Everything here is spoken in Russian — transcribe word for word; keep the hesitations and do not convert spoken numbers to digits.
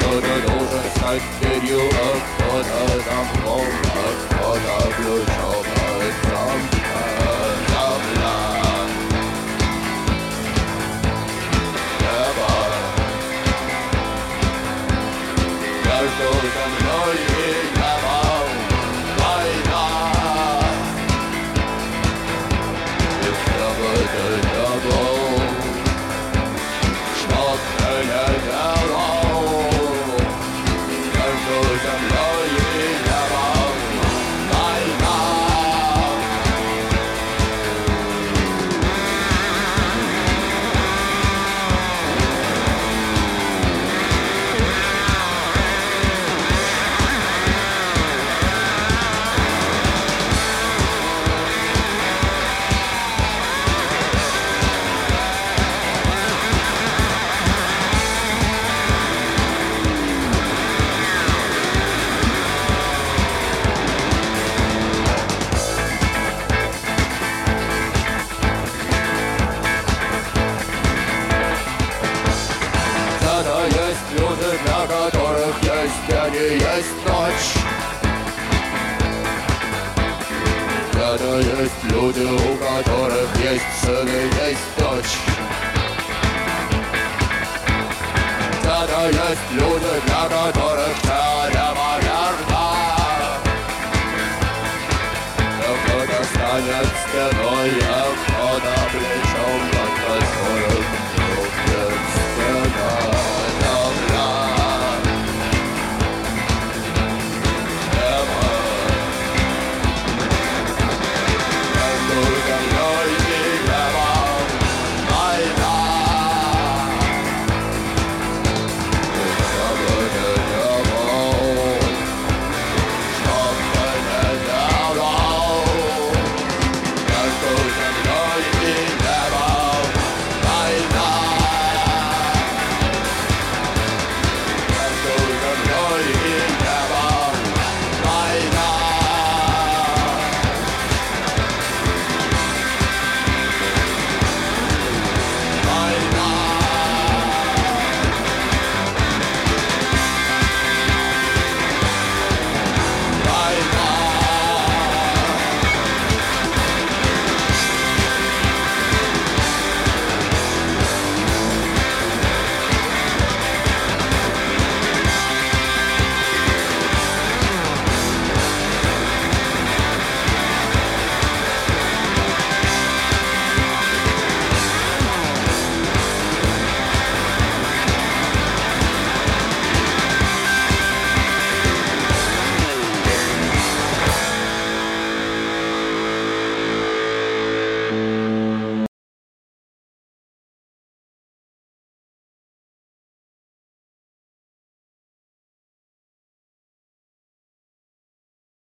Кто-то должен стать дверью, а кто-то замком, а кто-то ключом от замка. Земля, небо, между землей и небом война. И все будет небом, что ты не делал. Между землей и небом война. Где-то есть люди, для которых есть день и есть ночь. Где-то есть люди, у которых есть сын и есть дочь. Где-то есть люди, для которых все неверно. Но кто-то станет стеной, а